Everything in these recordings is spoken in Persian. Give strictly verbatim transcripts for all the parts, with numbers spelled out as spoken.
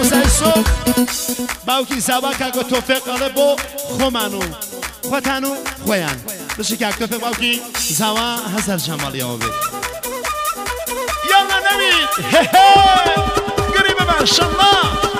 مامۆستای سۆ باوکی زاوا کاکە تۆفێق ئەڵێ بۆ خۆمان و خۆتان و خۆیان بشی کاک تۆفێق باوکی زاوا هەزار جەماڵیەوە بێت یاڵا نەوید گری ببە شەڵا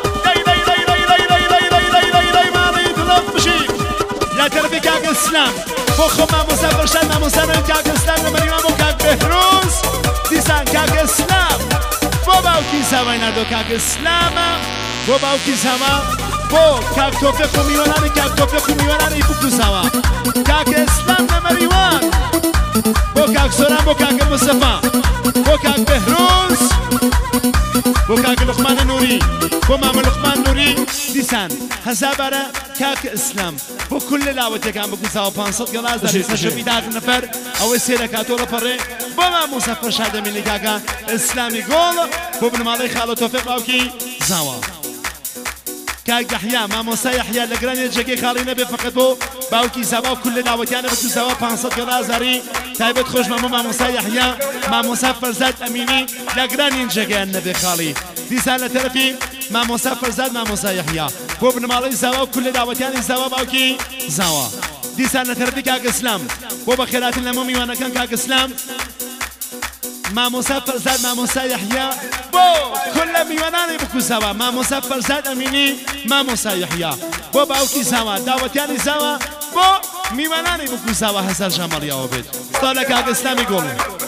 لا تربي كاك السلام فوق ماموسا فرشان ماموسا من كاك السلام لما يمامو كاك بهروز ديسان كاك السلام بو باوكي زاوا ينادو كاك السلام بو باوكي زاوا بو كاك توفيق وميواناني كاك توفيق وميواناني بوكو زاوا كاك السلام لما يوان بو كاك سوران بو كاك مصطفى بو كاك بهروز بو كاك لقمان النوري بو مام لقمان نوري ديسان هزابرة كاك اسلام بو كل لاوتي كان بكو ساو پانصد گلاز داري سشوفي داك نفر او سيرا كاتولا فري بو ما مسافر شاده من كاكا اسلامي جول بو ابن مالي خالو توفيق باوكي زاوا كاك يحيى ما موسى يحيى لقراني جاكي خالي نبي فقط بو باوكي زاوا كل لاوتي انا بكو ساو پانصد گلاز داري تايبت خوش ماما ما موسى يحيى ما مسافر زاد اميني لقراني جاكي النبي خالي ديسان لترفي ما مسافر زاد ما موسى يحيى بو ابن مالي زاوا وكل دعوتيان زاوا باوكي زاوا ديسان لترفي كاك اسلام بو بخيرات الامومي وانا كان كاك اسلام ما مسافر زاد ما موسى يحيى بو كل ميواناني بكو زاوا ما مسافر زاد اميني ما موسى يحيى بو باوكي زاوا دعوتيان زاوا بو ميواناني بكو زاوا هزار جمال يا وبيت طالع كاك اسلام يقول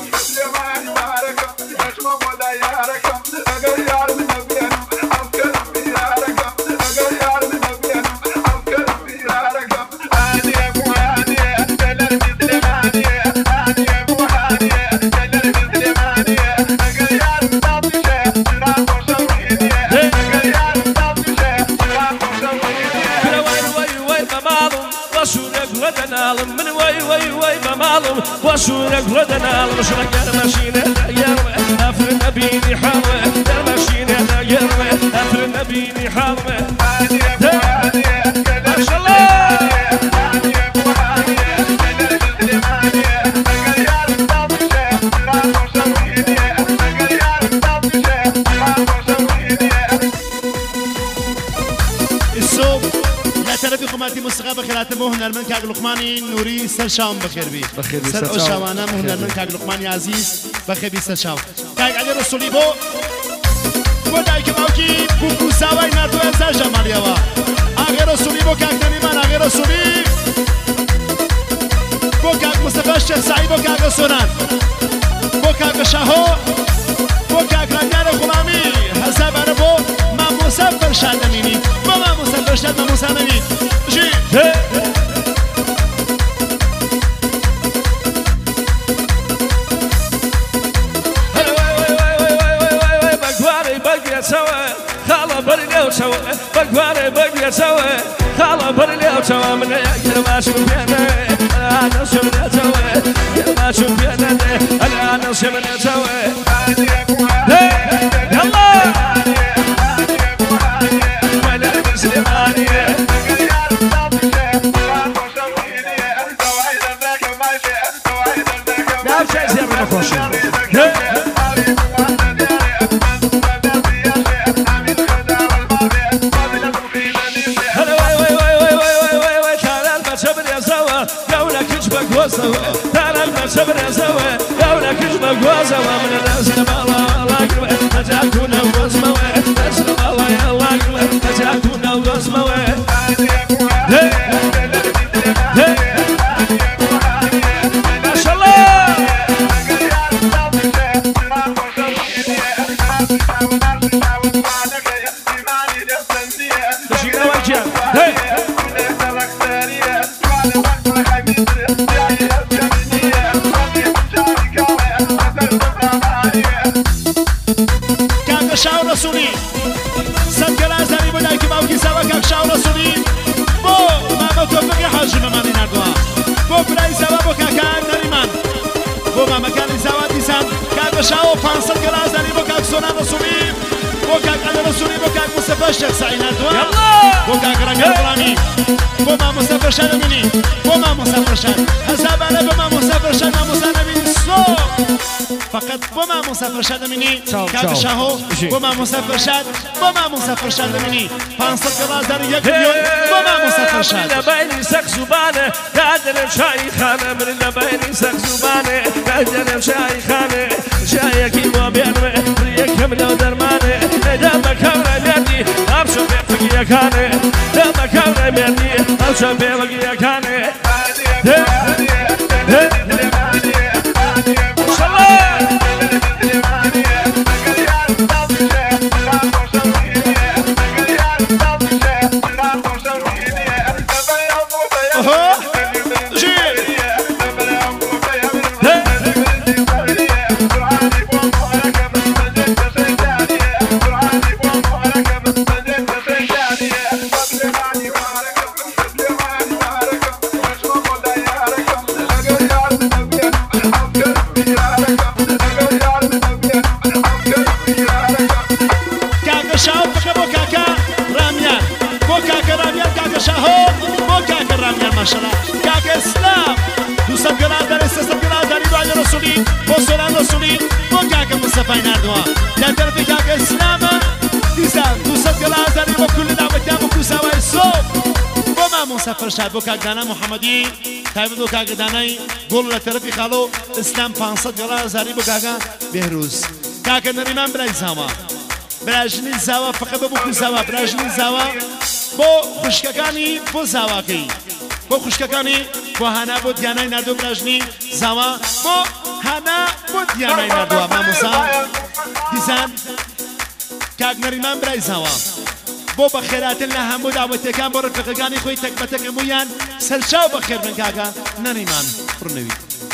من وي وي وي بمالم وشورك ردنا المشرك المشينة يروي أفر نبيني حرمة المشينة يروي أفر نبيني حرمة ما شاء الله تربي قماتي مستقبل خلات مهنا من كاك لقماني نوري سرشام بخير بي بخير بي سر أشوانا مهنا من كاك لقماني عزيز بخير بي سرشام كاك علي رسولي بو بو دايك باوكي بوكو ساوي نردو يزا جماليوا آغي رسولي بو كاك نريمان آغي رسولي بو كاك مصطفى الشيخ سعيد بو كاك سونان بو كاك شاهو بو كاك رنجان غلامي حساب أنا بو ما مسافر شادميني بو ما مسافر شاد ما مسافرين جي خاله برني وسوا بقواري بقي سوا خاله برني وسوا من يا ما شوفينا انا شفنا سوا يا ما شوفينا انا شفنا سوا يلا ولا مسلماني لا شيء زي ما نخش ترى المسبر سوا لولا كشبك وسوا من الناس الله الله يقبل تجاكونا واسمه تسلم الله يا الله يقبل تجاكونا واسمه ما شاء الله تشينا وجه شاو رسولي سبق لازاري بدايك باوكي سوا كاك شاو رسولي بو ماما توفق حاج مماني نردوا بو براي سوا بو كاكا نريمان بو ماما كان سوا ديسان كاك شاو پانصد لازاري بو كاك سونا رسولي بو كاك علي رسولي بو كاك مصطفى الشيخ سعيد نردوا بو كاك رنجان غلامي بو ما مسافر شان مني بو ما مسافر شان حساب انا بو ما مسافر شان ما مسافر نبي الصوت فقط با ما مسافر شد منی چاو، کاک چاو. شاهو جی. با ما مسافر شد با ما مسافر شد منی پانصد دلار در یک میلیون با ما مسافر شد لبيني سق زبانه قادر شاي خانه من لبيني سق زبانه قادر شاي خانه شايكي مو بينمه ريكم لو درمانه دام كامره ميدي ابشو بيفقيا كانه دام كامره ميدي ابشو بيفقيا كانه مسافر شد بو کاک دانا محمدی تایب بو کاک دانای گل را طرفی خالو اسلام پانصد دلار زاری بو کاک بهروز کاک نریمان برای زاوا براجنی زاوا فقط بو کو زاوا براجنی زاوا بو خوشککانی بو زاوا کی بو خوشککانی بو هانا بو دیانای نردو براجنی زاوا بو هانا بو دیانای نردو ما موسا دیزان کاک نریمان برای زاوا بۆ بەخێراتن لە هەموو داوەتەکان بۆ ڕفقەکانی خۆی تەک بە تەک هەموویان سەرچاو بەخێر بن کاکە نەریمان ڕنەوی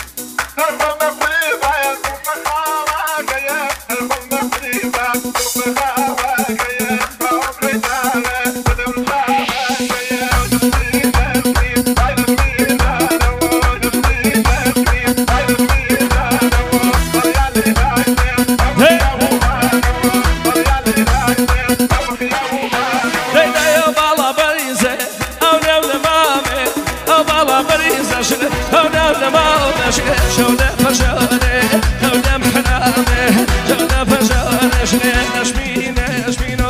شونا فجانه شونا محنامه شونا فجانه شنو نشمينا نشمينا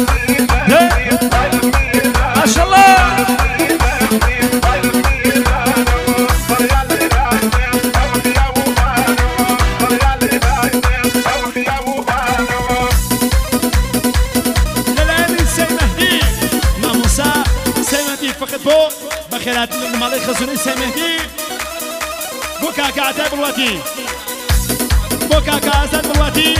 ما شاء الله للعلي سيمهدي ما موسى سيمهدي فقط بو بخيرات المالي خزوني سيمهدي بو كاكا عتاب الواتي بو كاكا عزاد الواتي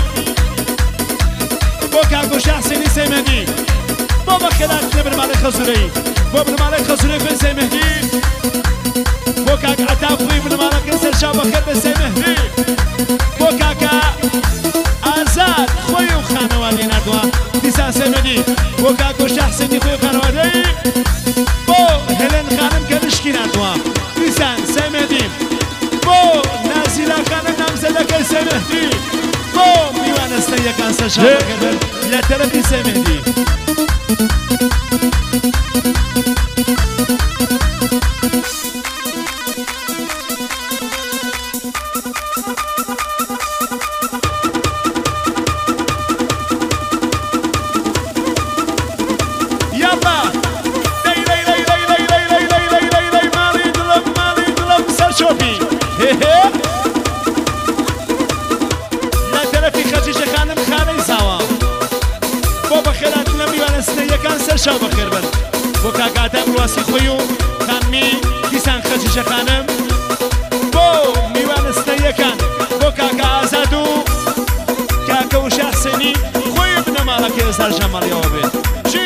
بو كاكو شخصيني سيمهدي بو بخيرات نبر مالي خزوني بو ابن مالي خزوني في سيمهدي بو كاكا عتاب خوي ابن مالي كنسر شاب بخير بسيمهدي بو كاكا عزاد خوي وخانوالي نردوا ديسان سيمهدي بو كاكو شخصيني خوي وخانوالي بو هلن خانم كالشكي نردوا ديسان سيمهدي بو نازل خانم نامزدەکەی سەمەهدی بۆ میوانستەیەکان سەرشاوەکەدەن لە تەرەفی سەمەهدی شاو بخير بن بو كاكاتا بلواسي خويو خانمي ديسان خجيجة خانم بو ميوان استيكان بو كاكا آزادو كاكا وشاح سني خوي ابن مالك يزار جمال يوبي جي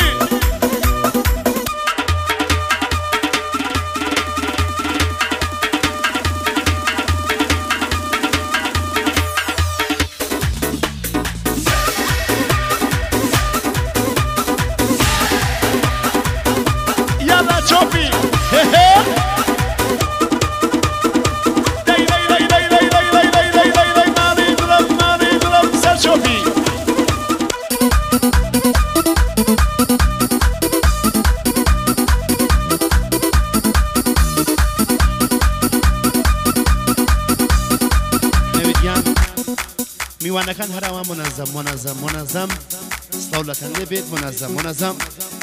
میوانەکان هەراوە منەزەم منەزەم منەزەم ستەولەکان لێ بێت منەزەم منەزەم